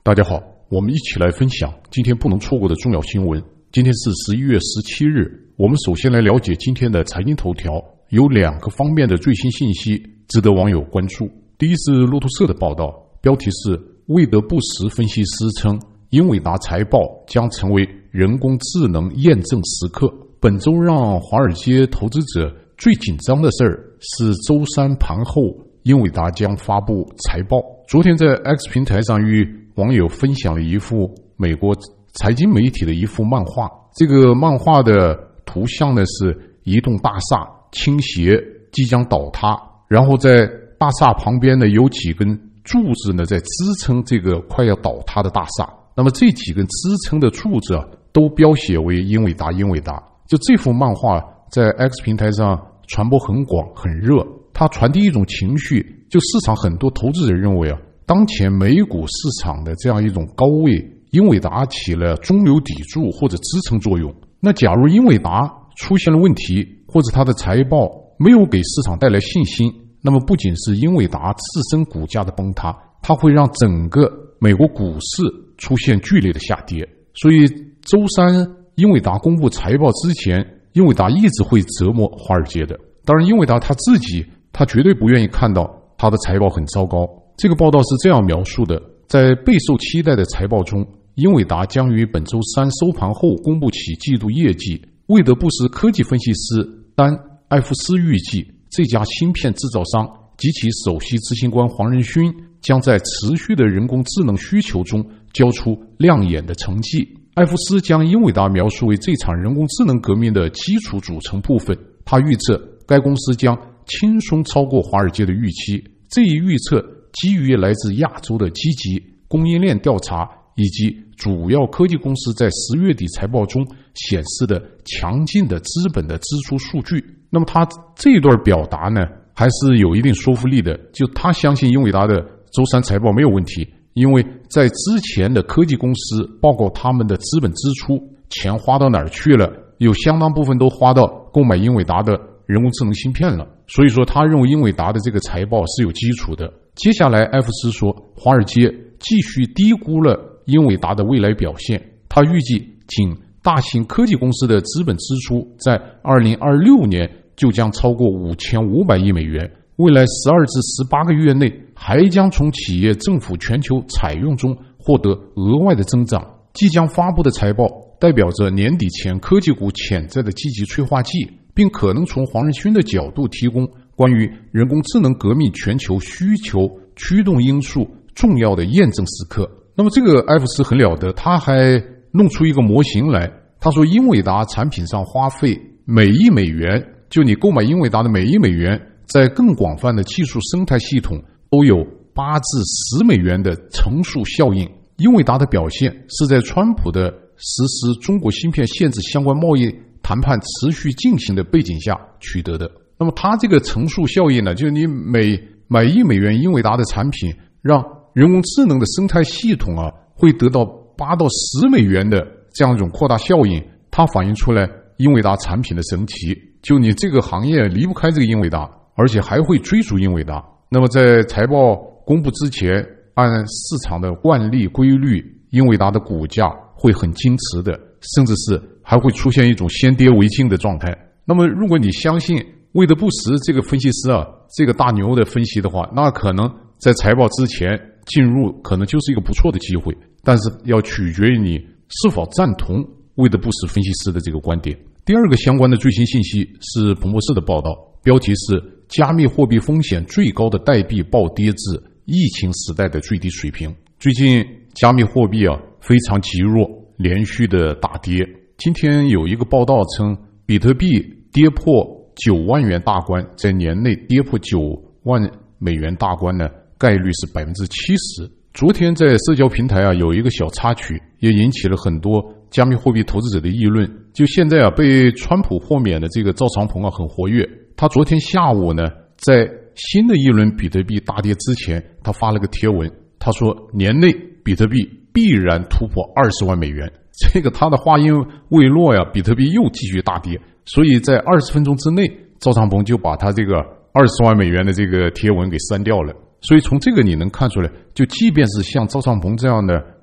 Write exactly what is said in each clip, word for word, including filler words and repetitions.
大家好，我们一起来分享今天不能错过的重要新闻。今天是十一月十七日，我们首先来了解今天的财经头条，有两个方面的最新信息值得网友关注。第一是路透社的报道，标题是魏德布什分析师称英伟达财报将成为人工智能验证时刻。本周让华尔街投资者最紧张的事儿是周三盘后英伟达将发布财报。昨天在 X 平台上与网友分享了一幅美国财经媒体的一幅漫画，这个漫画的图像呢是一栋大厦倾斜即将倒塌，然后在大厦旁边呢有几根柱子呢在支撑这个快要倒塌的大厦。那么这几根支撑的柱子啊都标写为英伟达英伟达。就这幅漫画在 X 平台上传播很广很热，它传递一种情绪，就市场很多投资者认为啊，当前美股市场的这样一种高位，英伟达起了中流砥柱或者支撑作用。那假如英伟达出现了问题，或者它的财报没有给市场带来信心，那么不仅是英伟达自身股价的崩塌，它会让整个美国股市出现剧烈的下跌。所以周三英伟达公布财报之前，英伟达一直会折磨华尔街的。当然英伟达他自己他绝对不愿意看到他的财报很糟糕。这个报道是这样描述的，在备受期待的财报中，英伟达将于本周三收盘后公布其季度业绩。魏德布什科技分析师丹·艾夫斯预计，这家芯片制造商及其首席执行官黄仁勋将在持续的人工智能需求中交出亮眼的成绩。艾夫斯将英伟达描述为这场人工智能革命的基础组成部分，他预测该公司将轻松超过华尔街的预期。这一预测基于来自亚洲的积极供应链调查以及主要科技公司在十月底财报中显示的强劲的资本的支出数据。那么他这一段表达呢还是有一定说服力的，就他相信英伟达的周三财报没有问题，因为在之前的科技公司报告他们的资本支出钱花到哪儿去了，有相当部分都花到购买英伟达的人工智能芯片了，所以说他认为英伟达的这个财报是有基础的。接下来艾夫斯说，华尔街继续低估了英伟达的未来表现，他预计仅大型科技公司的资本支出在二零二六年就将超过五千五百亿美元，未来十二至十八个月内还将从企业政府全球采用中获得额外的增长。即将发布的财报代表着年底前科技股潜在的积极催化剂，并可能从黄仁勋的角度提供关于人工智能革命全球需求驱动因素重要的验证时刻。那么这个艾夫斯很了得，他还弄出一个模型来，他说英伟达产品上花费每一美元，就你购买英伟达的每一美元，在更广泛的技术生态系统都有八至十美元的乘数效应。英伟达的表现是在川普的实施中国芯片限制相关贸易谈判持续进行的背景下取得的。那么它这个乘数效应呢，就是你每买一美元英伟达的产品，让人工智能的生态系统啊会得到八到十美元的这样一种扩大效应，它反映出来英伟达产品的神奇。就你这个行业离不开这个英伟达，而且还会追逐英伟达。那么在财报公布之前，按市场的惯例规律，英伟达的股价会很矜持的，甚至是还会出现一种先跌为敬的状态。那么如果你相信魏德布什这个分析师啊，这个大牛的分析的话，那可能在财报之前进入可能就是一个不错的机会，但是要取决于你是否赞同魏德布什分析师的这个观点。第二个相关的最新信息是彭博社的报道，标题是加密货币风险最高的代币暴跌至疫情时代的最低水平。最近加密货币啊非常极弱，连续的大跌。今天有一个报道称，比特币跌破九万元大关，在年内跌破九万美元大关呢，概率是百分之七十。昨天在社交平台啊有一个小插曲，也引起了很多加密货币投资者的议论。就现在啊被川普豁免的这个赵长鹏啊很活跃，他昨天下午呢在新的一轮比特币大跌之前，他发了个贴文，他说年内比特币必然突破二十万美元。这个他的话音未落呀，比特币又继续大跌，所以在二十分钟之内，赵长鹏就把他这个二十万美元的这个贴文给删掉了。所以从这个你能看出来，就即便是像赵长鹏这样的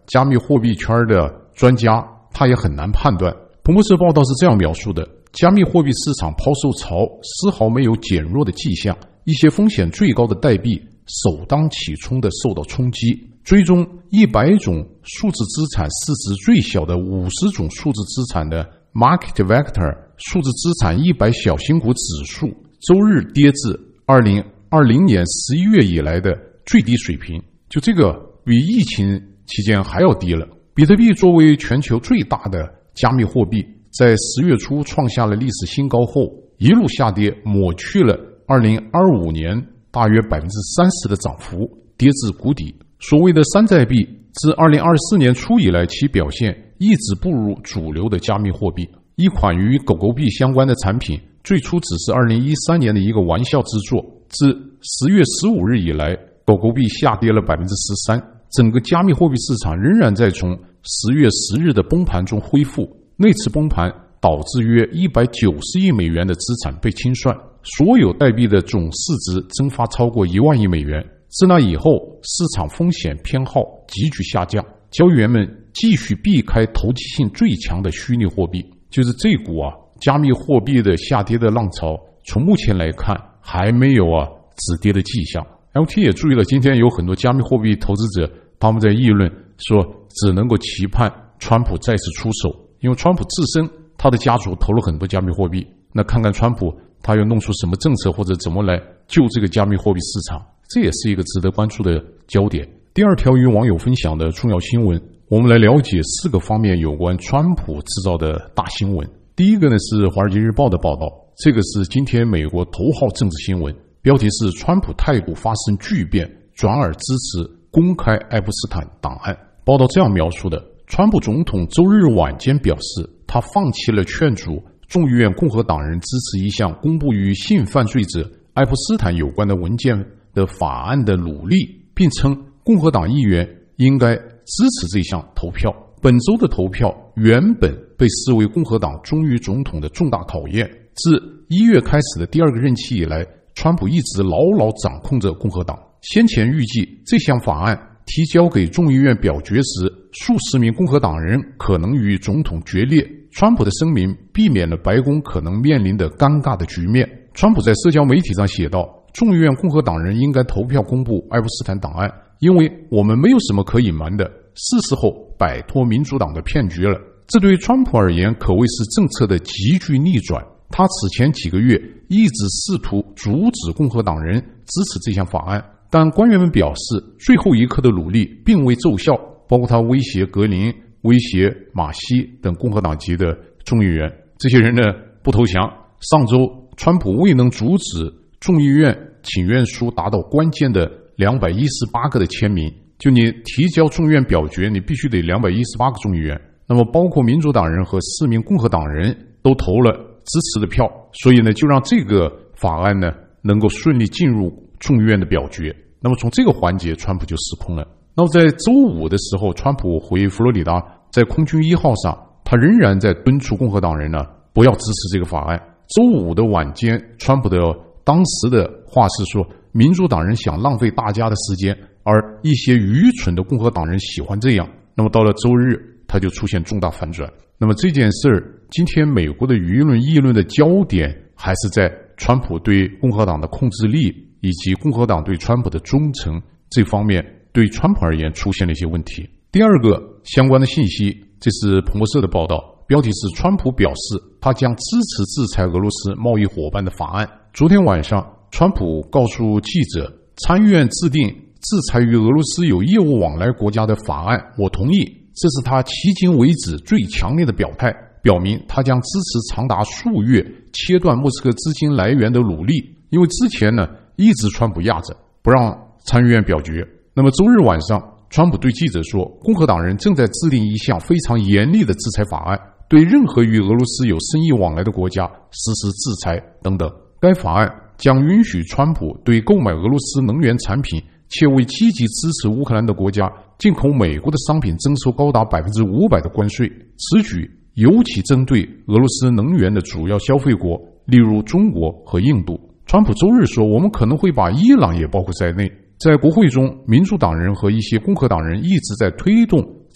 加密货币圈的专家，他也很难判断。彭博社报道是这样描述的：加密货币市场抛售潮丝毫没有减弱的迹象，一些风险最高的代币首当其冲地受到冲击。追踪一百种数字资产市值最小的五十种数字资产的 Market Vector 数字资产一百小型股指数周日跌至二零二零年十一月以来的最低水平，就这个比疫情期间还要低了。比特币作为全球最大的加密货币，在十月初创下了历史新高后，一路下跌，抹去了二零二五年大约 百分之三十 的涨幅，跌至谷底。所谓的山寨币，自二零二四年初以来，其表现一直步入主流的加密货币。一款与狗狗币相关的产品，最初只是二零一三年的一个玩笑之作，自十月十五日以来，狗狗币下跌了 百分之十三， 整个加密货币市场仍然在从十月十日的崩盘中恢复。那次崩盘导致约一百九十亿美元的资产被清算，所有代币的总市值蒸发超过一万亿美元。自那以后，市场风险偏好急剧下降，交易员们继续避开投机性最强的虚拟货币。就是这股啊加密货币的下跌的浪潮，从目前来看还没有啊止跌的迹象。L T 也注意了，今天有很多加密货币投资者他们在议论说，只能够期盼川普再次出手，因为川普自身他的家族投了很多加密货币，那看看川普他要弄出什么政策或者怎么来救这个加密货币市场，这也是一个值得关注的焦点。第二条与网友分享的重要新闻，我们来了解四个方面有关川普制造的大新闻。第一个呢是华尔街日报的报道，这个是今天美国头号政治新闻，标题是川普态度发生巨变，转而支持公开爱泼斯坦档案。报道这样描述的：川普总统周日晚间表示，他放弃了劝阻众议院共和党人支持一项公布与性犯罪者爱泼斯坦有关的文件的法案的努力，并称共和党议员应该支持这项投票。本周的投票原本被视为共和党忠于总统的重大考验。自一月开始的第二个任期以来，川普一直牢牢掌控着共和党。先前预计这项法案提交给众议院表决时，数十名共和党人可能与总统决裂。川普的声明避免了白宫可能面临的尴尬的局面。川普在社交媒体上写道，众议院共和党人应该投票公布爱泼斯坦档案，因为我们没有什么可隐瞒的，是时候摆脱民主党的骗局了。这对川普而言可谓是政策的急剧逆转。他此前几个月一直试图阻止共和党人支持这项法案，但官员们表示最后一刻的努力并未奏效，包括他威胁格林、威胁马西等共和党籍的众议员，这些人呢不投降。上周川普未能阻止众议院请愿书达到关键的两百一十八个的签名，就你提交众议院表决，你必须得两百一十八个众议员，那么包括民主党人和四名共和党人都投了支持的票，所以呢就让这个法案呢能够顺利进入众议院的表决。那么从这个环节川普就失控了。那么在周五的时候，川普回佛罗里达，在空军一号上，他仍然在敦促共和党人呢不要支持这个法案。周五的晚间，川普的当时的话是说，民主党人想浪费大家的时间，而一些愚蠢的共和党人喜欢这样。那么到了周日，他就出现重大反转。那么这件事儿，今天美国的舆论议论的焦点还是在川普对共和党的控制力以及共和党对川普的忠诚这方面，对川普而言出现了一些问题。第二个相关的信息，这是彭博社的报道，标题是川普表示他将支持制裁俄罗斯贸易伙伴的法案。昨天晚上，川普告诉记者，参议院制定制裁与俄罗斯有业务往来国家的法案，我同意，这是他迄今为止最强烈的表态，表明他将支持长达数月切断莫斯科资金来源的努力。因为之前呢一直川普压着不让参议院表决。那么周日晚上，川普对记者说，共和党人正在制定一项非常严厉的制裁法案，对任何与俄罗斯有生意往来的国家实施制裁等等。该法案将允许川普对购买俄罗斯能源产品且为积极支持乌克兰的国家进口美国的商品征收高达 百分之五百 的关税。此举尤其针对俄罗斯能源的主要消费国，例如中国和印度。川普周日说，我们可能会把伊朗也包括在内。在国会中，民主党人和一些共和党人一直在推动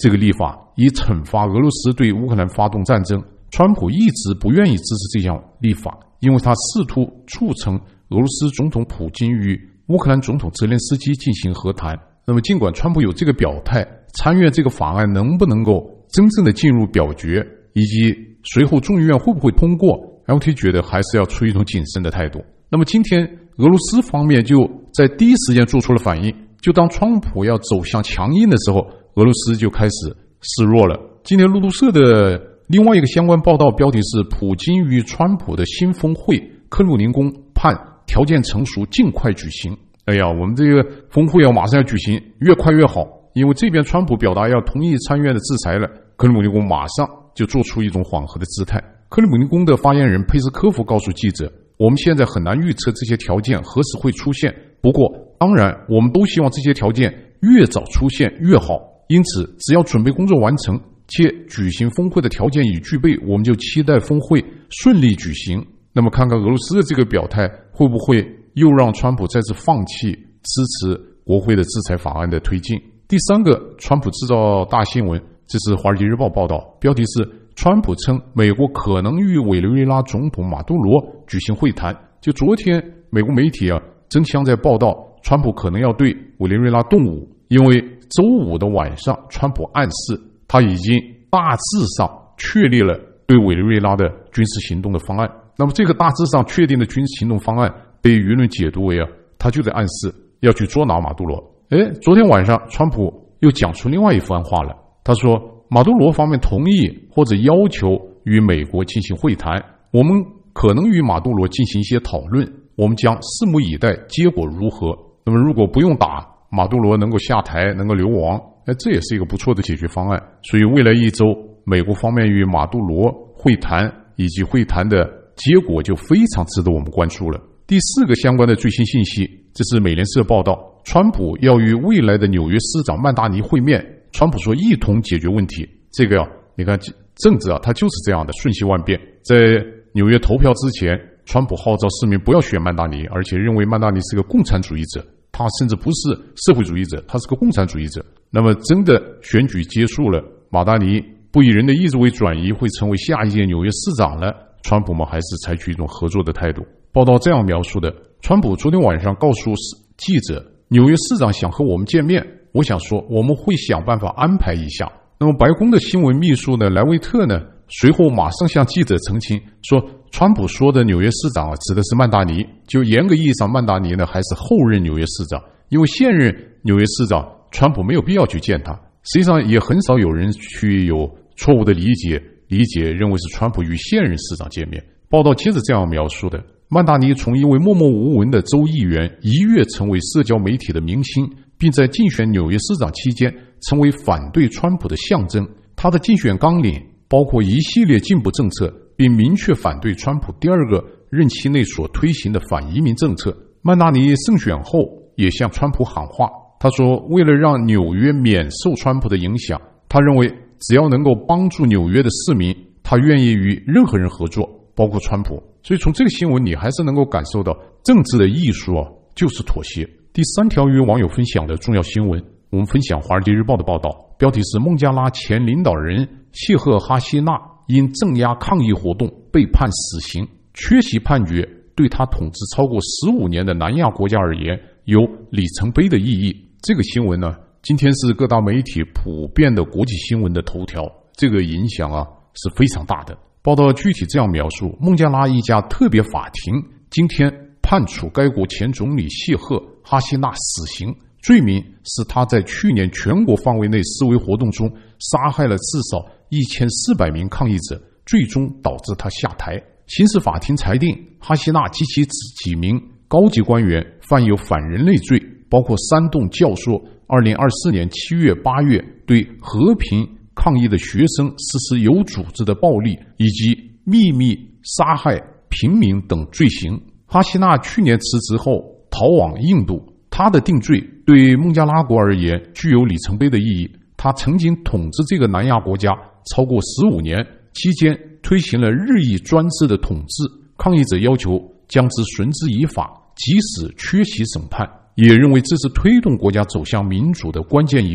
这个立法，以惩罚俄罗斯对乌克兰发动战争。川普一直不愿意支持这项立法，因为他试图促成俄罗斯总统普京与乌克兰总统泽连斯基进行和谈。那么尽管川普有这个表态，参院这个法案能不能够真正的进入表决，以及随后众议院会不会通过， L T 觉得还是要出一种谨慎的态度。那么今天俄罗斯方面就在第一时间做出了反应，就当川普要走向强硬的时候，俄罗斯就开始示弱了。今天路透社的另外一个相关报道标题是普京与川普的新峰会，克里姆林宫盼条件成熟尽快举行。哎呀，我们这个峰会要马上要举行，越快越好，因为这边川普表达要同意参院的制裁了，克里姆林宫马上就做出一种缓和的姿态。克里姆林宫的发言人佩斯科夫告诉记者，我们现在很难预测这些条件何时会出现，不过当然我们都希望这些条件越早出现越好，因此只要准备工作完成且举行峰会的条件已具备，我们就期待峰会顺利举行。那么看看俄罗斯的这个表态会不会又让川普再次放弃支持国会的制裁法案的推进。第三个川普制造大新闻，这是华尔街日报报道，标题是川普称美国可能与委内瑞拉总统马杜罗举行会谈。就昨天美国媒体啊争相在报道川普可能要对委内瑞拉动武，因为周五的晚上川普暗示他已经大致上确立了对委内瑞拉的军事行动的方案。那么这个大致上确定的军事行动方案被舆论解读为啊，他就在暗示要去捉拿马杜罗。诶，昨天晚上川普又讲出另外一番话了，他说马杜罗方面同意或者要求与美国进行会谈，我们可能与马杜罗进行一些讨论，我们将拭目以待结果如何。那么如果不用打，马杜罗能够下台能够流亡，哎，这也是一个不错的解决方案。所以未来一周美国方面与马杜罗会谈以及会谈的结果就非常值得我们关注了。第四个相关的最新信息，这是美联社报道，川普要与未来的纽约市长曼达尼会面，川普说一同解决问题。这个啊，你看政治啊，它就是这样的瞬息万变。在纽约投票之前，川普号召市民不要选曼达尼，而且认为曼达尼是个共产主义者，他甚至不是社会主义者，他是个共产主义者。那么真的选举结束了，马达尼不以人的意志为转移，会成为下一届纽约市长了，川普们还是采取一种合作的态度。报道这样描述的，川普昨天晚上告诉记者，纽约市长想和我们见面，我想说我们会想办法安排一下。那么白宫的新闻秘书呢莱维特呢随后马上向记者澄清说，川普说的纽约市长啊指的是曼达尼，就严格意义上曼达尼呢还是后任纽约市长，因为现任纽约市长川普没有必要去见他。实际上也很少有人去有错误的理解理解认为是川普与现任市长见面。报道接着这样描述的，曼达尼从一位默默无闻的州议员一跃成为社交媒体的明星，并在竞选纽约市长期间成为反对川普的象征。他的竞选纲领包括一系列进步政策，并明确反对川普第二个任期内所推行的反移民政策。曼达尼胜选后也向川普喊话，他说为了让纽约免受川普的影响，他认为只要能够帮助纽约的市民，他愿意与任何人合作，包括川普。所以从这个新闻你还是能够感受到政治的艺术啊，就是妥协。第三条与网友分享的重要新闻，我们分享华尔街日报的报道，标题是孟加拉前领导人谢赫哈希纳因镇压抗议活动被判死刑，缺席判决对他统治超过十五年的南亚国家而言有里程碑的意义。这个新闻呢，今天是各大媒体普遍的国际新闻的头条，这个影响啊是非常大的。报道具体这样描述，孟加拉一家特别法庭今天判处该国前总理谢赫哈希纳死刑，罪名是他在去年全国范围内示威活动中杀害了至少一千四百名抗议者，最终导致他下台。刑事法庭裁定哈希纳及其几名高级官员犯有反人类罪，包括煽动教唆二零二四年七月八月对和平抗议的学生实施有组织的暴力，以及秘密杀害平民等罪行。哈希纳去年辞职后逃往印度，他的定罪对孟加拉国而言具有里程碑的意义。他曾经统治这个南亚国家超过十五年，期间推行了日益专制的统治，抗议者要求将之绳之以法，即使缺席审判，也认为这是推动国家走向民主的关键一步。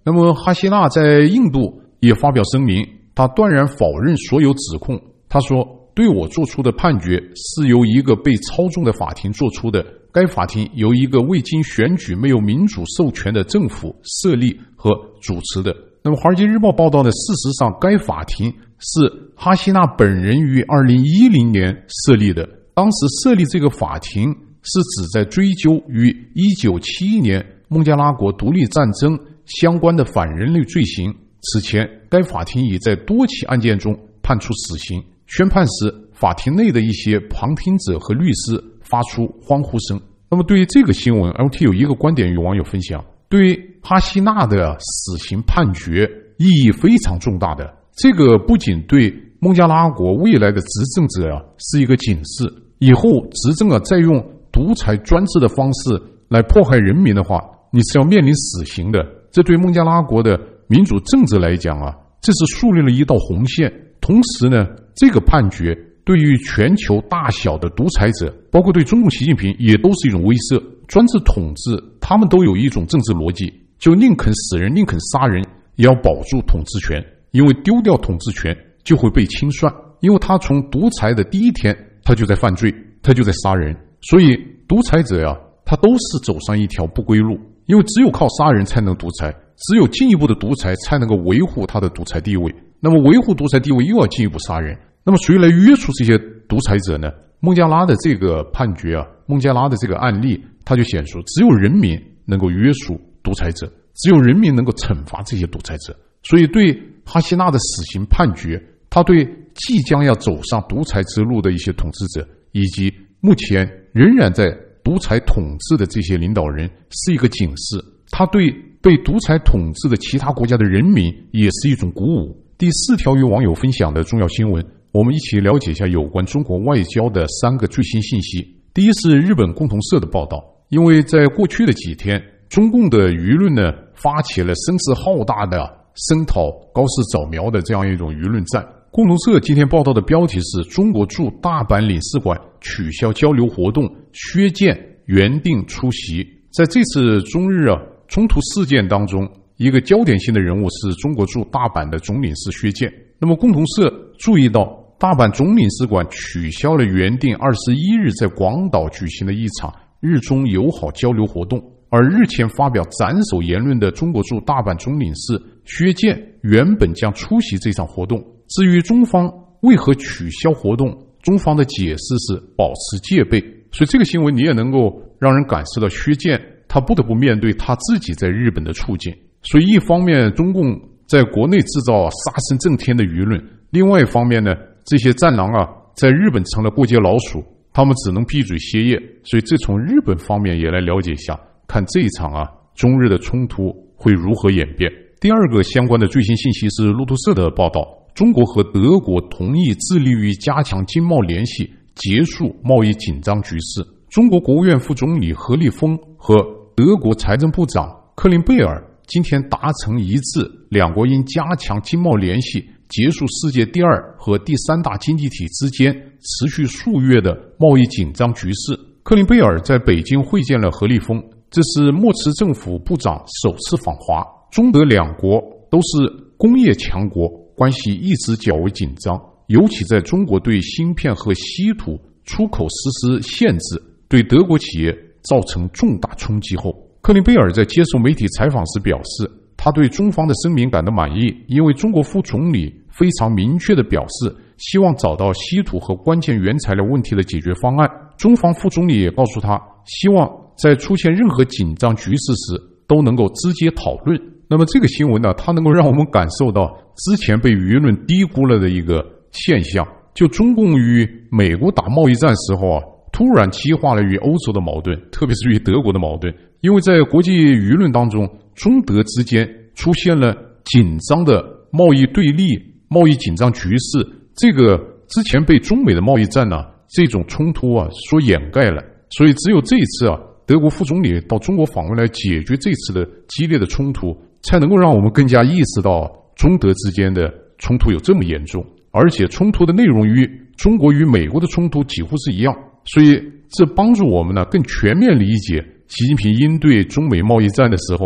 那么哈希纳在印度也发表声明，他断然否认所有指控。他说，对我做出的判决是由一个被操纵的法庭做出的，该法庭由一个未经选举、没有民主授权的政府设立和主持的。那么华尔街日报报道的，事实上该法庭是哈希纳本人于二零一零年设立的，当时设立这个法庭是指在追究与一九七一年孟加拉国独立战争相关的反人类罪行。此前该法庭已在多起案件中判处死刑。宣判时，法庭内的一些旁听者和律师发出欢呼声。那么对于这个新闻 L T 有一个观点与网友分享，对于哈希纳的死刑判决意义非常重大的，这个不仅对孟加拉国未来的执政者啊是一个警示，以后执政啊再用独裁专制的方式来迫害人民的话，你是要面临死刑的。这对孟加拉国的民主政治来讲啊，这是树立了一道红线。同时呢，这个判决对于全球大小的独裁者，包括对中共习近平，也都是一种威慑。专制统治他们都有一种政治逻辑，就宁肯死人宁肯杀人也要保住统治权，因为丢掉统治权就会被清算，因为他从独裁的第一天他就在犯罪，他就在杀人。所以独裁者呀，他都是走上一条不归路，因为只有靠杀人才能独裁，只有进一步的独裁才能够维护他的独裁地位。那么维护独裁地位又要进一步杀人，那么谁来约束这些独裁者呢？孟加拉的这个判决啊，孟加拉的这个案例，它就显出只有人民能够约束独裁者，只有人民能够惩罚这些独裁者。所以对哈希纳的死刑判决，他对即将要走上独裁之路的一些统治者，以及目前仍然在独裁统治的这些领导人是一个警示，他对被独裁统治的其他国家的人民也是一种鼓舞。第四条与网友分享的重要新闻，我们一起了解一下有关中国外交的三个最新信息。第一是日本共同社的报道，因为在过去的几天，中共的舆论呢发起了声势浩大的声讨高市早苗的这样一种舆论战。共同社今天报道的标题是中国驻大阪领事馆取消交流活动，薛健原定出席。在这次中日啊冲突事件当中，一个焦点性的人物是中国驻大阪的总领事薛健。那么共同社注意到，大阪总领事馆取消了原定二十一日在广岛举行的一场日中友好交流活动，而日前发表斩首言论的中国驻大阪总领事薛健原本将出席这场活动。至于中方为何取消活动，中方的解释是保持戒备。所以这个新闻你也能够让人感受到薛健他不得不面对他自己在日本的处境。所以一方面中共在国内制造杀声震天的舆论，另外一方面呢，这些战狼啊在日本成了过街老鼠，他们只能闭嘴歇业。所以这从日本方面也来了解一下，看这一场啊中日的冲突会如何演变。第二个相关的最新信息是路透社的报道，中国和德国同意致力于加强经贸联系，结束贸易紧张局势。中国国务院副总理何立峰和德国财政部长克林贝尔今天达成一致，两国应加强经贸联系，结束世界第二和第三大经济体之间持续数月的贸易紧张局势。克林贝尔在北京会见了何立峰，这是莫茨政府部长首次访华。中德两国都是工业强国，关系一直较为紧张，尤其在中国对芯片和稀土出口实施限制，对德国企业造成重大冲击后，克林贝尔在接受媒体采访时表示，他对中方的声明感到满意，因为中国副总理非常明确地表示希望找到稀土和关键原材料问题的解决方案。中方副总理也告诉他，希望在出现任何紧张局势时都能够直接讨论。那么这个新闻呢，它能够让我们感受到之前被舆论低估了的一个现象，就中共与美国打贸易战时候啊，突然激化了与欧洲的矛盾，特别是与德国的矛盾。因为在国际舆论当中，中德之间出现了紧张的贸易对立、贸易紧张局势，这个之前被中美的贸易战呢、啊、这种冲突啊所掩盖了。所以只有这一次啊，德国副总理到中国访问来解决这次的激烈的冲突，才能够让我们更加意识到中德之间的冲突有这么严重，而且冲突的内容与中国与美国的冲突几乎是一样。所以这帮助我们呢更全面理解习近平应对中美贸易战的时候啊，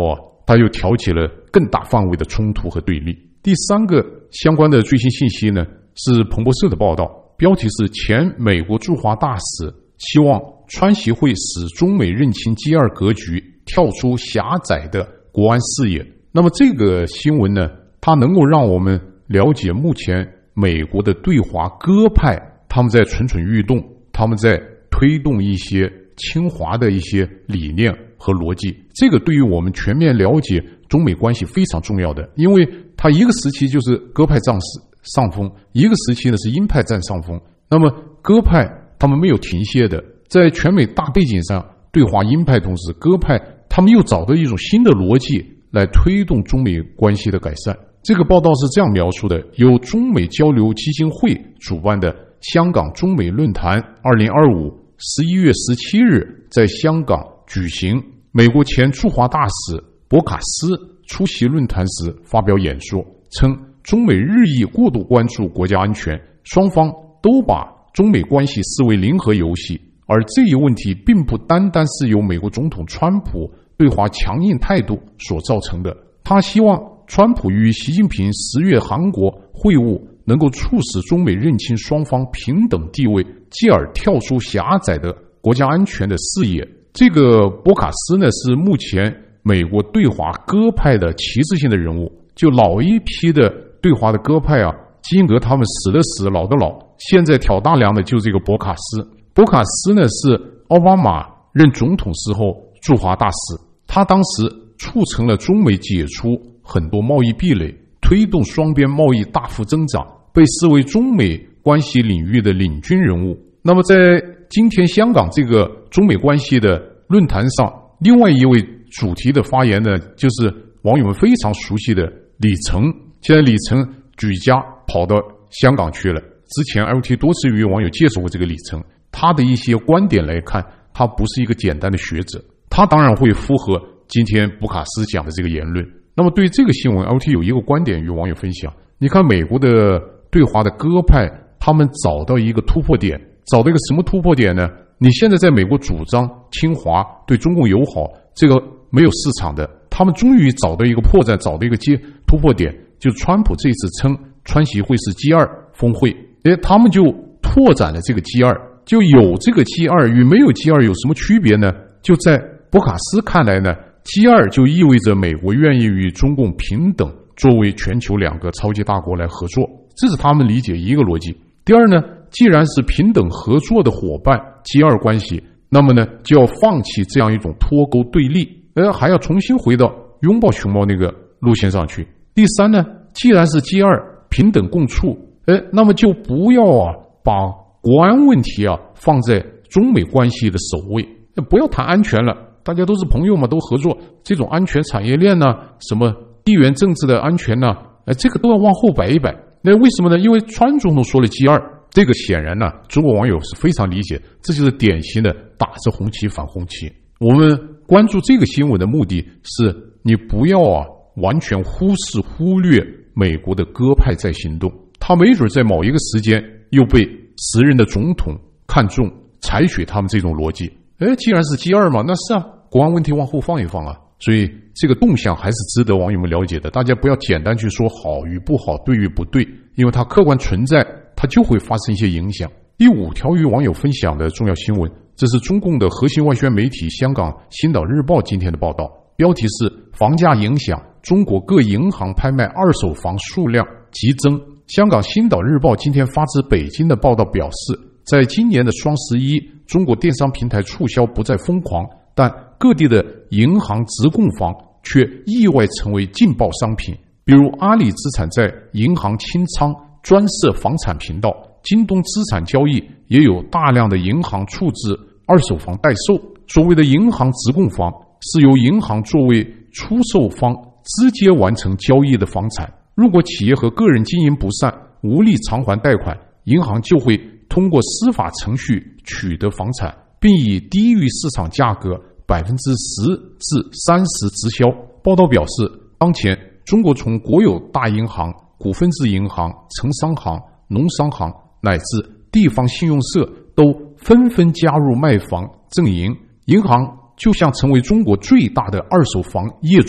它又挑起了更大范围的冲突和对立。第三个相关的最新信息呢，是彭博社的报道，标题是前美国驻华大使希望川习会使中美认清 G 二 格局，跳出狭窄的国安视野。那么这个新闻呢，它能够让我们了解目前美国的对华鸽派他们在蠢蠢欲动，他们在推动一些侵华的一些理念和逻辑。这个对于我们全面了解中美关系非常重要的，因为它一个时期就是鸽派占上风，一个时期呢是鹰派占上风。那么鸽派他们没有停歇的，在全美大背景上对华鹰派，同时鸽派他们又找到一种新的逻辑来推动中美关系的改善。这个报道是这样描述的：由中美交流基金会主办的香港中美论坛二零二五十一月十七日在香港举行，美国前驻华大使博卡斯出席论坛时发表演说，称中美日益过度关注国家安全，双方都把中美关系视为零和游戏，而这一问题并不单单是由美国总统川普对华强硬态度所造成的。他希望川普与习近平十月韩国会晤能够促使中美认清双方平等地位，继而跳出狭窄的国家安全的视野。这个博卡斯呢，是目前美国对华鸽派的旗帜性的人物，就老一批的对华的鸽派啊，基辛格他们死的死，老的老，现在挑大梁的就是这个博卡斯。博卡斯呢是奥巴马任总统时候驻华大使，他当时促成了中美解除很多贸易壁垒，推动双边贸易大幅增长，被视为中美关系领域的领军人物。那么在今天香港这个中美关系的论坛上，另外一位主题的发言呢，就是网友们非常熟悉的李成。现在李成举家跑到香港去了，之前 L T 多次与网友介绍过这个李成，他的一些观点来看，他不是一个简单的学者，他当然会符合今天布卡斯讲的这个言论。那么对这个新闻 L T 有一个观点与网友分享，你看美国的对华的鸽派，他们找到一个突破点，找到一个什么突破点呢？你现在在美国主张侵华，对中共友好，这个没有市场的，他们终于找到一个破绽，找到一个接突破点，就是川普这次称川习会是 G 二 峰会，诶，他们就拓展了这个 G 二， 就有这个 G 二 与没有 G 二 有什么区别呢？就在博卡斯看来呢， G 二 就意味着美国愿意与中共平等作为全球两个超级大国来合作，这是他们理解一个逻辑。第二呢，既然是平等合作的伙伴 G 二 关系，那么呢就要放弃这样一种脱钩对立，呃，还要重新回到拥抱熊猫那个路线上去。第三呢，既然是 G 二 平等共处，呃，那么就不要啊把国安问题啊放在中美关系的首位，不要谈安全了，大家都是朋友嘛，都合作，这种安全产业链呢，什么地缘政治的安全呢，呃，这个都要往后摆一摆。那为什么呢？因为川总统说了 G 二， 这个显然呢，中国网友是非常理解，这就是典型的打着红旗反红旗。我们关注这个新闻的目的是，你不要啊完全忽视忽略美国的鸽派在行动，他没准在某一个时间又被时任的总统看中，采取他们这种逻辑。哎，既然是 G 二 嘛，那是啊，国安问题往后放一放啊。所以这个动向还是值得网友们了解的，大家不要简单去说好与不好，对与不对，因为它客观存在，它就会发生一些影响。第五条与网友分享的重要新闻，这是中共的核心外宣媒体香港星岛日报今天的报道，标题是房价影响中国各银行拍卖二手房数量急增。香港星岛日报今天发自北京的报道表示，在今年的双十一，中国电商平台促销不再疯狂，但各地的银行直供房却意外成为劲爆商品。比如阿里资产在银行清仓专设房产频道，京东资产交易也有大量的银行处置二手房代售。所谓的银行直供房是由银行作为出售方直接完成交易的房产，如果企业和个人经营不善，无力偿还贷款，银行就会通过司法程序取得房产，并以低于市场价格百分之十至三十直销。报道表示，当前中国从国有大银行、股份制银行、城商行、农商行乃至地方信用社都纷纷加入卖房阵营，银行就像成为中国最大的二手房业主。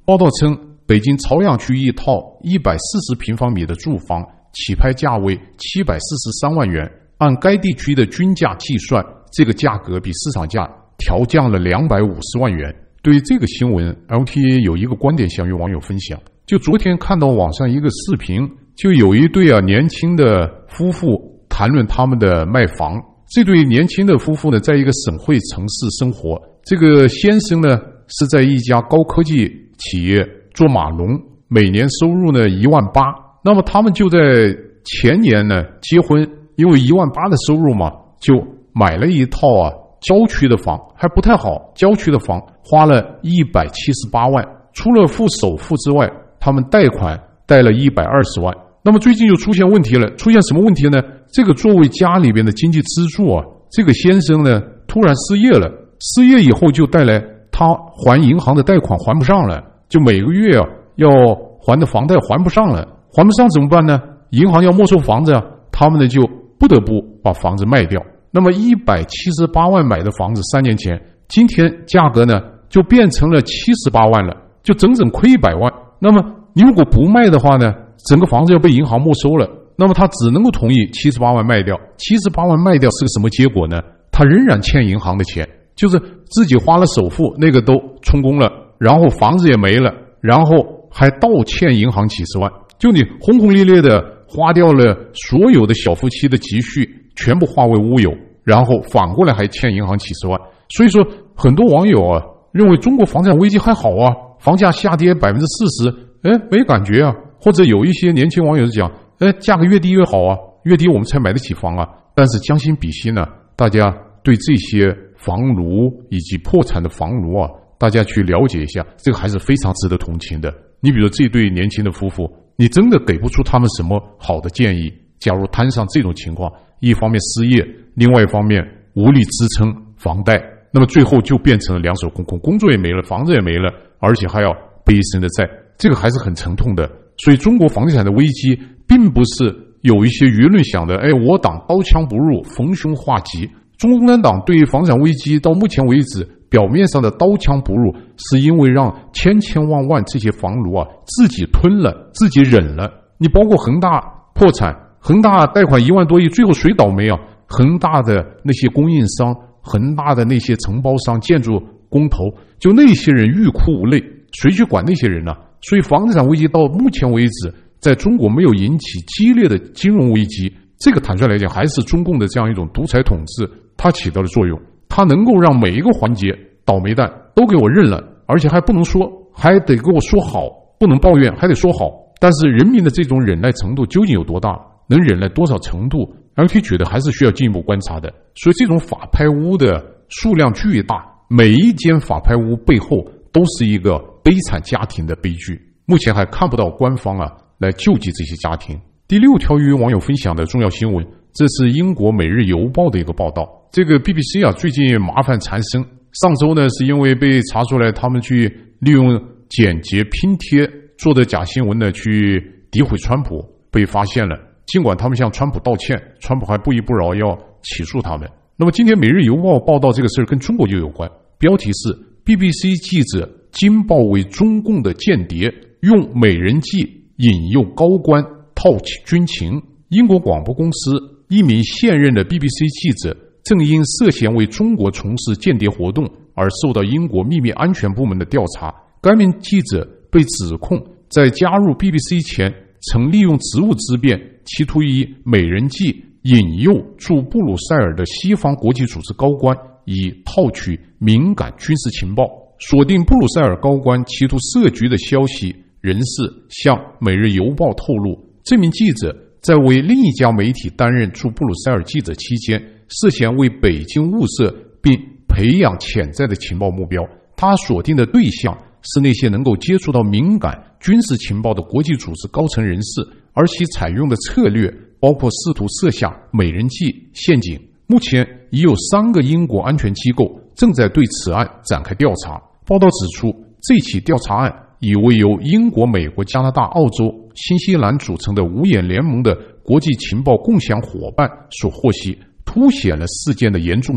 报道称，北京朝阳区一套一百四十平方米的住房起拍价为七百四十三万元，按该地区的均价计算，这个价格比市场价调降了两百五十万元。对于这个新闻 ，L T A 有一个观点想与网友分享。就昨天看到网上一个视频，就有一对啊年轻的夫妇谈论他们的卖房。这对年轻的夫妇呢，在一个省会城市生活。这个先生呢是在一家高科技企业做码农，每年收入呢一万八。那么他们就在前年呢结婚，因为一万八的收入嘛，就买了一套啊郊区的房，还不太好，郊区的房花了一百七十八万，除了付首付之外，他们贷款贷了一百二十万。那么最近就出现问题了，出现什么问题呢？这个作为家里边的经济支柱啊，这个先生呢突然失业了，失业以后就带来他还银行的贷款还不上了，就每个月啊要还的房贷还不上了，还不上怎么办呢？银行要没收房子啊，他们呢就不得不把房子卖掉。那么一百七十八万买的房子，三年前今天价格呢就变成了七十八万了，就整整亏一百万。那么你如果不卖的话呢，整个房子要被银行没收了，那么他只能够同意七十八万卖掉。七十八万卖掉是个什么结果呢？他仍然欠银行的钱，就是自己花了首付，那个都充公了，然后房子也没了，然后还倒欠银行几十万。就你轰轰烈烈的花掉了所有的小夫妻的积蓄，全部化为乌有，然后反过来还欠银行几十万。所以说很多网友啊认为中国房产危机还好啊，房价下跌 百分之四十， 哎，没感觉啊。或者有一些年轻网友讲，哎，价格越低越好啊，越低我们才买得起房啊。但是将心比心呢，大家对这些房奴以及破产的房奴啊，大家去了解一下，这个还是非常值得同情的。你比如这对年轻的夫妇，你真的给不出他们什么好的建议。假如摊上这种情况，一方面失业，另外一方面无力支撑房贷，那么最后就变成了两手空空，工作也没了，房子也没了，而且还要背一身的债，这个还是很沉痛的。所以中国房地产的危机并不是有一些舆论想的，哎，我党刀枪不入，逢凶化吉。中国共产党对于房产危机到目前为止表面上的刀枪不入，是因为让千千万万这些房奴啊自己吞了，自己忍了。你包括恒大破产，恒大贷款一万多亿，最后谁倒霉啊？恒大的那些供应商，恒大的那些承包商，建筑工头，就那些人欲哭无泪，谁去管那些人呢？所以房地产危机到目前为止在中国没有引起激烈的金融危机，这个坦率来讲还是中共的这样一种独裁统治它起到了作用，它能够让每一个环节倒霉蛋都给我认了，而且还不能说，还得给我说好，不能抱怨，还得说好。但是人民的这种忍耐程度究竟有多大，能忍耐多少程度， L T 觉得还是需要进一步观察的。所以这种法拍屋的数量巨大，每一间法拍屋背后都是一个悲惨家庭的悲剧，目前还看不到官方啊来救济这些家庭。第六条与网友分享的重要新闻，这是英国《每日邮报》的一个报道。这个 B B C 啊最近麻烦缠身，上周呢是因为被查出来他们去利用简洁拼贴做的假新闻呢去诋毁川普，被发现了。尽管他们向川普道歉，川普还不依不饶要起诉他们。那么今天《每日邮报》报道这个事儿跟中国就有关，标题是 B B C 记者惊爆为中共的间谍，用美人计引诱高官套军情。英国广播公司一名现任的 B B C 记者正因涉嫌为中国从事间谍活动而受到英国秘密安全部门的调查。该名记者被指控在加入 B B C 前曾利用职务之便，企图以美人计引诱驻布鲁塞尔的西方国际组织高官，以套取敏感军事情报。锁定布鲁塞尔高官企图设局的消息人士向《每日邮报》透露，这名记者在为另一家媒体担任驻布鲁塞尔记者期间，涉嫌为北京物色并培养潜在的情报目标。他锁定的对象是那些能够接触到敏感军事情报的国际组织高层人士，而其采用的策略包括试图设下美人计陷阱。目前已有三个英国安全机构正在对此案展开调查。报道指出，这起调查案已为由英国、美国、加拿大、澳洲、新西兰组成的五眼联盟的国际情报共享伙伴所获悉，凸显了事件的严重性。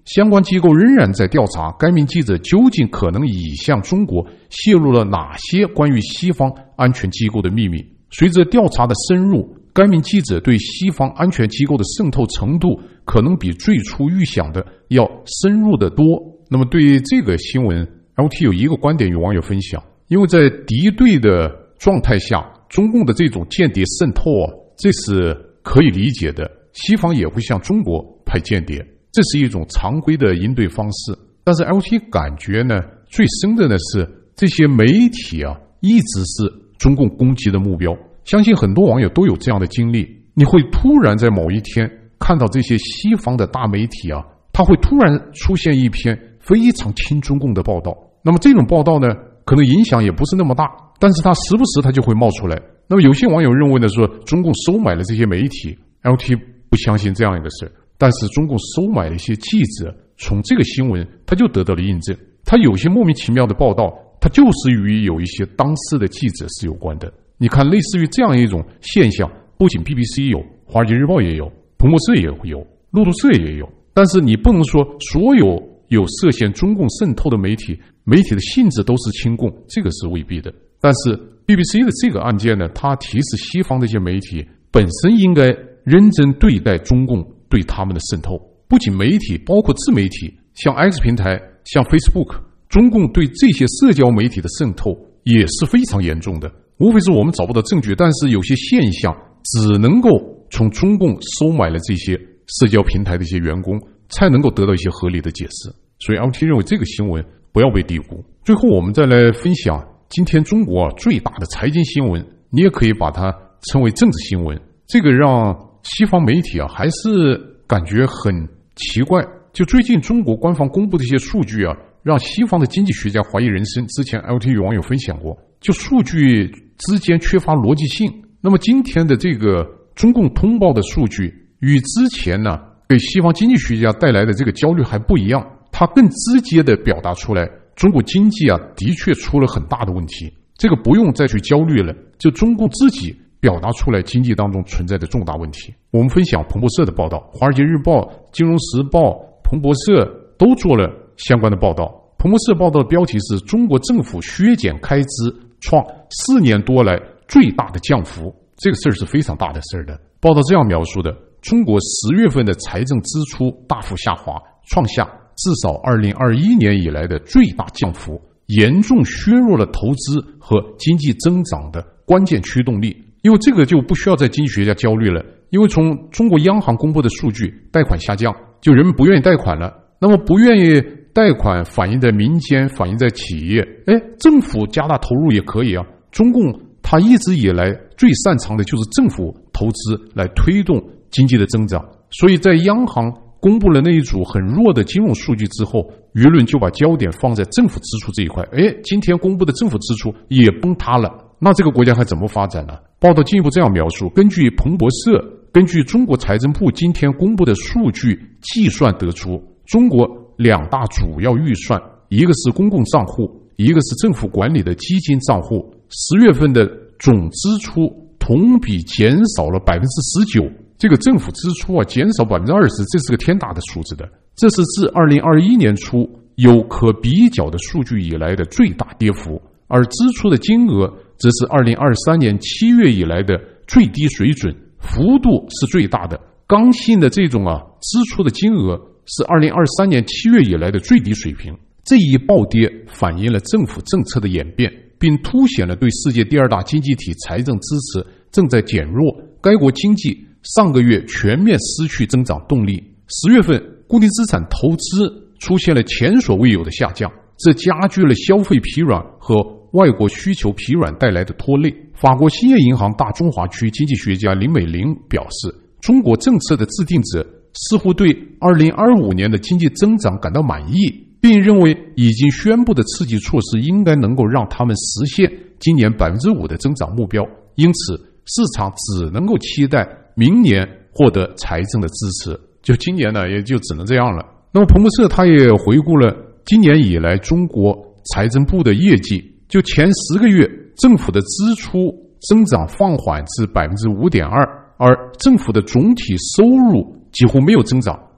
相关机构仍然在调查该名记者究竟可能已向中国泄露了哪些关于西方安全机构的秘密。随着调查的深入，该名记者对西方安全机构的渗透程度可能比最初预想的要深入得多。那么对于这个新闻 L T 有一个观点与网友分享，因为在敌对的状态下，中共的这种间谍渗透啊，这是可以理解的，西方也会向中国派间谍，这是一种常规的应对方式。但是 L T 感觉呢，最深的呢是这些媒体啊，一直是中共攻击的目标。相信很多网友都有这样的经历，你会突然在某一天看到这些西方的大媒体啊，它会突然出现一篇非常亲中共的报道。那么这种报道呢，可能影响也不是那么大，但是它时不时它就会冒出来。那么有些网友认为呢，说中共收买了这些媒体， L T 不相信这样一个事，但是中共收买了一些记者，从这个新闻他就得到了印证。他有些莫名其妙的报道，它就是与有一些当事的记者是有关的。你看，类似于这样一种现象，不仅 B B C 有，华尔街日报也有，彭博社也有，路透社也有。但是你不能说所有有涉嫌中共渗透的媒体，媒体的性质都是亲共，这个是未必的。但是 B B C 的这个案件呢，它提示西方的一些媒体本身应该认真对待中共对他们的渗透。不仅媒体，包括自媒体，像 X 平台，像 Facebook， 中共对这些社交媒体的渗透也是非常严重的。无非是我们找不到证据，但是有些现象只能够从中共收买了这些社交平台的一些员工，才能够得到一些合理的解释。所以 L T 认为这个新闻不要被低估。最后我们再来分享今天中国、啊、最大的财经新闻，你也可以把它称为政治新闻。这个让西方媒体啊还是感觉很奇怪。就最近中国官方公布的一些数据啊，让西方的经济学家怀疑人生。之前 L T 与网友分享过，就数据之间缺乏逻辑性。那么今天的这个中共通报的数据与之前呢给西方经济学家带来的这个焦虑还不一样，它更直接地表达出来中国经济啊的确出了很大的问题，这个不用再去焦虑了，就中共自己表达出来经济当中存在的重大问题。我们分享彭博社的报道，华尔街日报、金融时报、彭博社都做了相关的报道。彭博社报道的标题是中国政府削减开支创四年多来最大的降幅，这个事儿是非常大的事儿的。报道这样描述的，中国十月份的财政支出大幅下滑，创下至少二零二一年以来的最大降幅，严重削弱了投资和经济增长的关键驱动力。因为这个就不需要在经济学家焦虑了，因为从中国央行公布的数据，贷款下降，就人们不愿意贷款了。那么不愿意贷款反映在民间，反映在企业，哎，政府加大投入也可以啊。中共它一直以来最擅长的就是政府投资来推动经济的增长，所以在央行公布了那一组很弱的金融数据之后，舆论就把焦点放在政府支出这一块。哎，今天公布的政府支出也崩塌了，那这个国家还怎么发展呢？报道进一步这样描述，根据彭博社，根据中国财政部今天公布的数据计算得出，中国两大主要预算，一个是公共账户，一个是政府管理的基金账户，十月份的总支出同比减少了 百分之十九， 这个政府支出啊减少 百分之二十， 这是个天大的数字的，这是自二零二一年初有可比较的数据以来的最大跌幅，而支出的金额则是二零二三年七月以来的最低水准，幅度是最大的。刚性的这种啊支出的金额是二零二三年七月以来的最低水平。这一暴跌反映了政府政策的演变，并凸显了对世界第二大经济体财政支持正在减弱，该国经济上个月全面失去增长动力。十月份固定资产投资出现了前所未有的下降，这加剧了消费疲软和外国需求疲软带来的拖累。法国兴业银行大中华区经济学家林美玲表示，中国政策的制定者似乎对二零二五年的经济增长感到满意，并认为已经宣布的刺激措施应该能够让他们实现今年 百分之五 的增长目标，因此市场只能够期待明年获得财政的支持，就今年呢也就只能这样了。那么彭博社他也回顾了今年以来中国财政部的业绩，就前十个月政府的支出增长放缓至 百分之五点二， 而政府的总体收入几乎没有增长，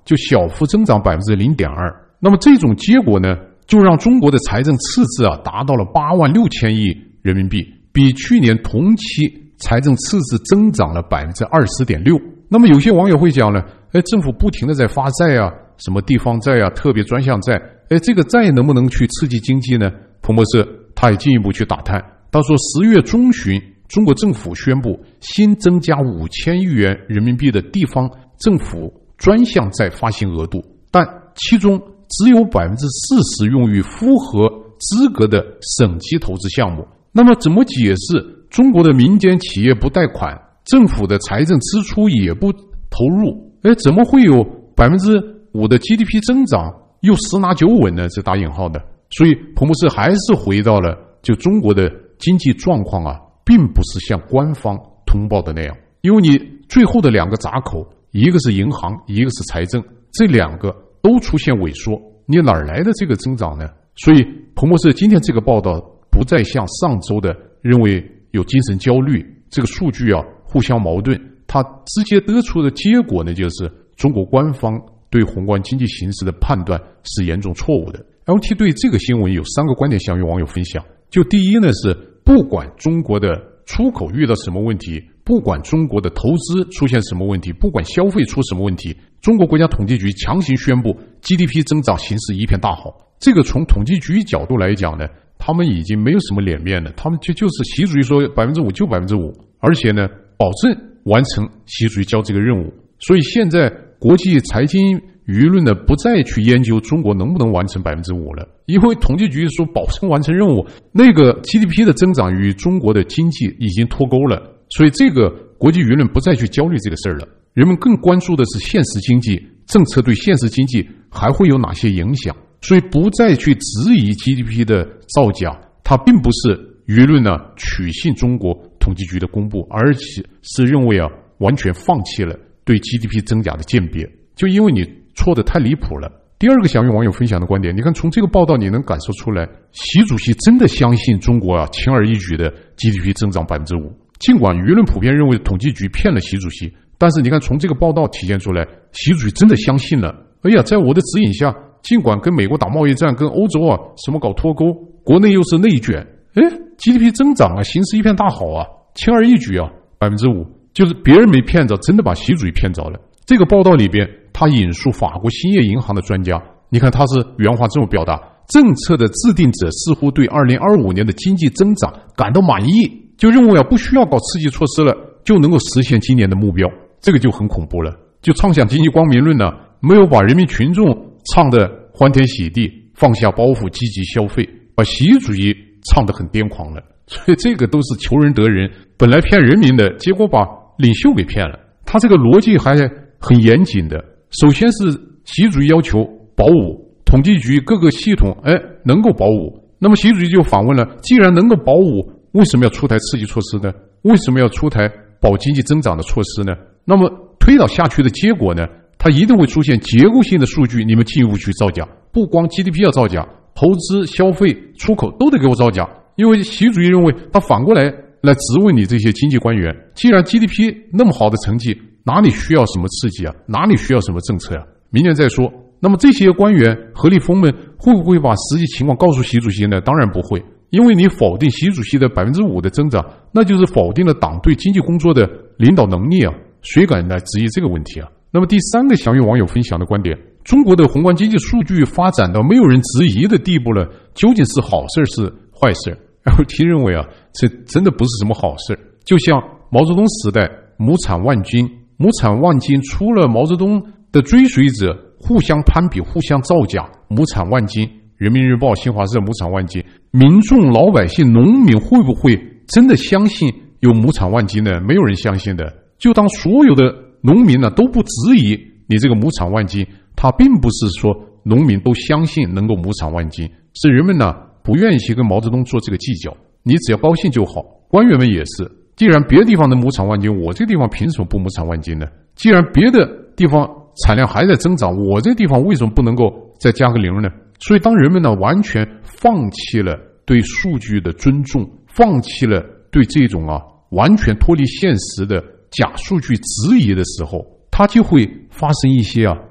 就小幅增长 百分之零点二。 那么这种结果呢，就让中国的财政赤字啊达到了八万六千亿人民币，比去年同期财政赤字增长了 百分之二十点六。 那么有些网友会讲呢，哎，政府不停的在发债啊，什么地方债啊，特别专项债，哎，这个债能不能去刺激经济呢？彭博社他也进一步去打探，他说十月中旬中国政府宣布新增加五千亿元人民币的地方政府专项债发行额度，但其中只有 百分之四十 用于符合资格的省级投资项目。那么怎么解释中国的民间企业不贷款，政府的财政支出也不投入，哎，怎么会有 百分之五 的 G D P 增长又十拿九稳呢？是打引号的。所以彭博社还是回到了就中国的经济状况啊，并不是像官方通报的那样，因为你最后的两个闸口，一个是银行，一个是财政，这两个都出现萎缩，你哪来的这个增长呢？所以彭博社今天这个报道不再像上周的认为有精神焦虑，这个数据啊互相矛盾，它直接得出的结果呢，就是中国官方对宏观经济形势的判断是严重错误的。L T 对这个新闻有三个观点想与网友分享。就第一呢，是不管中国的出口遇到什么问题，不管中国的投资出现什么问题，不管消费出什么问题，中国国家统计局强行宣布 G D P 增长形势一片大好。这个从统计局角度来讲呢，他们已经没有什么脸面了，他们就就是习主席说 百分之五 就 百分之五， 而且呢保证完成习主席交这个任务。所以现在国际财经舆论呢不再去研究中国能不能完成 百分之五 了，因为统计局说保证完成任务，那个 G D P 的增长与中国的经济已经脱钩了，所以这个国际舆论不再去焦虑这个事儿了，人们更关注的是现实经济政策对现实经济还会有哪些影响，所以不再去质疑 G D P 的造假，它并不是舆论呢取信中国统计局的公布，而且是认为啊完全放弃了对 G D P 增假的鉴别，就因为你错得太离谱了。第二个想与网友分享的观点，你看从这个报道你能感受出来，习主席真的相信中国啊轻而易举的 G D P 增长 百分之五。 尽管舆论普遍认为统计局骗了习主席，但是你看从这个报道体现出来，习主席真的相信了。哎呀，在我的指引下，尽管跟美国打贸易战，跟欧洲啊什么搞脱钩，国内又是内卷，哎 G D P 增长啊形势一片大好啊，轻而易举啊 百分之五， 就是别人没骗着，真的把习主席骗着了。这个报道里边他引述法国兴业银行的专家，你看他是原话这么表达，政策的制定者似乎对二零二五年的经济增长感到满意，就认为啊不需要搞刺激措施了，就能够实现今年的目标。这个就很恐怖了，就畅想经济光明论呢，没有把人民群众唱得欢天喜地，放下包袱积极消费，把习主席唱得很癫狂了。所以这个都是求仁得仁，本来骗人民的，结果把领袖给骗了。他这个逻辑还很严谨的，首先是习主席要求保五，统计局各个系统哎能够保五，那么习主席就反问了，既然能够保五，为什么要出台刺激措施呢？为什么要出台保经济增长的措施呢？那么推导下去的结果呢，它一定会出现结构性的数据，你们进一步去造假，不光 G D P 要造假，投资消费出口都得给我造假。因为习主席认为他反过来来质问你这些经济官员，既然 G D P 那么好的成绩，哪里需要什么刺激啊？哪里需要什么政策啊？明年再说。那么这些官员何立峰们会不会把实际情况告诉习主席呢？当然不会，因为你否定习主席的 百分之五 的增长，那就是否定了党对经济工作的领导能力啊，谁敢来质疑这个问题啊？那么第三个想与网友分享的观点，中国的宏观经济数据发展到没有人质疑的地步了，究竟是好事是坏事？ L T 认为啊，这真的不是什么好事。就像毛泽东时代亩产万斤，亩产万斤除了毛泽东的追随者互相攀比互相造假，亩产万斤，人民日报新华社亩产万斤，民众老百姓农民会不会真的相信有亩产万斤呢？没有人相信的。就当所有的农民呢都不质疑你这个亩产万斤，它并不是说农民都相信能够亩产万斤，是人们呢不愿意去跟毛泽东做这个计较，你只要高兴就好。官员们也是，既然别的地方能亩产万斤，我这个地方凭什么不亩产万斤呢？既然别的地方产量还在增长，我这个地方为什么不能够再加个零呢？所以当人们呢完全放弃了对数据的尊重，放弃了对这种啊完全脱离现实的假数据质疑的时候，它就会发生一些啊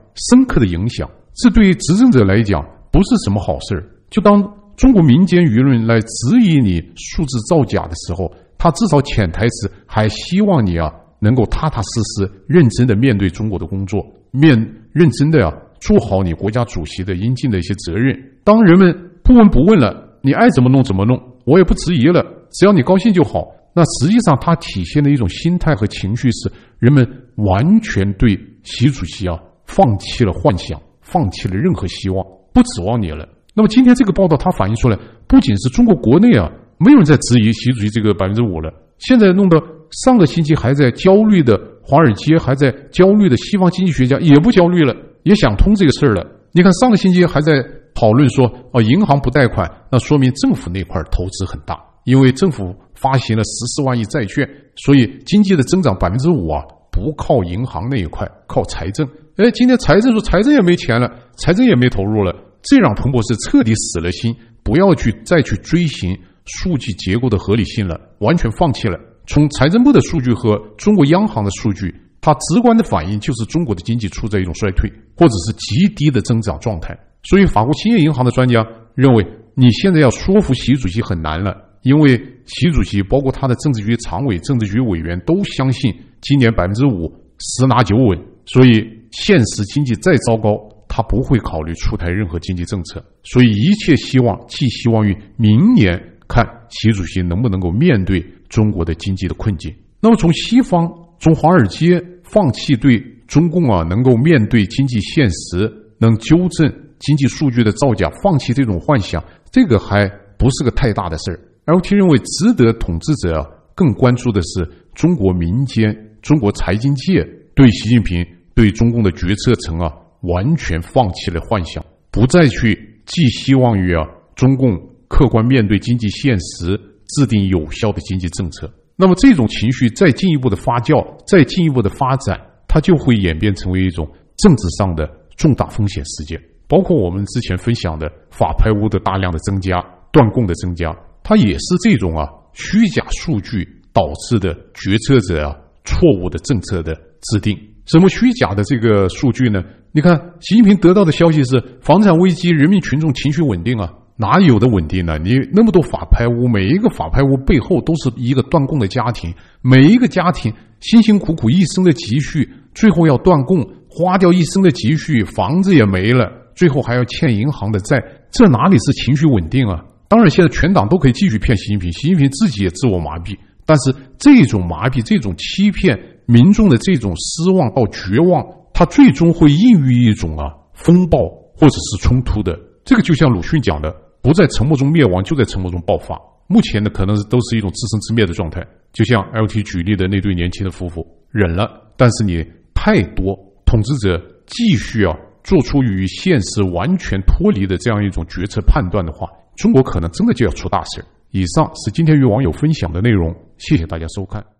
深刻的影响。这对于执政者来讲不是什么好事。就当中国民间舆论来质疑你数字造假的时候，他至少潜台词还希望你啊能够踏踏实实认真的面对中国的工作，面认真的啊做好你国家主席的应尽的一些责任。当人们不闻不问了，你爱怎么弄怎么弄，我也不质疑了，只要你高兴就好。那实际上它体现的一种心态和情绪是，人们完全对习主席啊放弃了幻想，放弃了任何希望，不指望你了。那么今天这个报道它反映出来，不仅是中国国内啊没有人在质疑习主席这个 百分之五 了，现在弄得上个星期还在焦虑的华尔街，还在焦虑的西方经济学家也不焦虑了，也想通这个事儿了。你看上个星期还在讨论说哦，银行不贷款，那说明政府那块投资很大，因为政府发行了十四万亿债券，所以经济的增长 百分之五 啊不靠银行那一块，靠财政。哎，今天财政说财政也没钱了，财政也没投入了，这让彭博士彻底死了心，不要去再去追寻数据结构的合理性了，完全放弃了。从财政部的数据和中国央行的数据，它直观的反映就是中国的经济处在一种衰退，或者是极低的增长状态。所以法国兴业银行的专家认为，你现在要说服习主席很难了，因为习主席包括他的政治局常委、政治局委员都相信今年 百分之五 十拿九稳，所以现实经济再糟糕，他不会考虑出台任何经济政策。所以一切希望寄希望于明年看习主席能不能够面对中国的经济的困境。那么从西方，从华尔街放弃对中共啊能够面对经济现实，能纠正经济数据的造假，放弃这种幻想，这个还不是个太大的事儿。L T 认为，值得统治者啊更关注的是中国民间、中国财经界对习近平、对中共的决策层啊完全放弃了幻想，不再去寄希望于啊中共客观面对经济现实，制定有效的经济政策。那么这种情绪再进一步的发酵，再进一步的发展，它就会演变成为一种政治上的重大风险事件。包括我们之前分享的法拍屋的大量的增加，断供的增加，它也是这种啊虚假数据导致的决策者啊错误的政策的制定。什么虚假的这个数据呢？你看习近平得到的消息是房产危机，人民群众情绪稳定啊，哪有的稳定呢？你那么多法拍屋，每一个法拍屋背后都是一个断供的家庭，每一个家庭辛辛苦苦一生的积蓄，最后要断供，花掉一生的积蓄，房子也没了，最后还要欠银行的债，这哪里是情绪稳定啊？当然现在全党都可以继续骗习近平，习近平自己也自我麻痹，但是这种麻痹，这种欺骗民众的这种失望到绝望，它最终会孕育一种啊风暴或者是冲突的。这个就像鲁迅讲的，不在沉默中灭亡，就在沉默中爆发。目前呢可能都是一种自生自灭的状态，就像 L T 举例的那对年轻的夫妇，忍了，但是你太多统治者继续啊做出与现实完全脱离的这样一种决策判断的话，中国可能真的就要出大事。以上是今天与网友分享的内容，谢谢大家收看。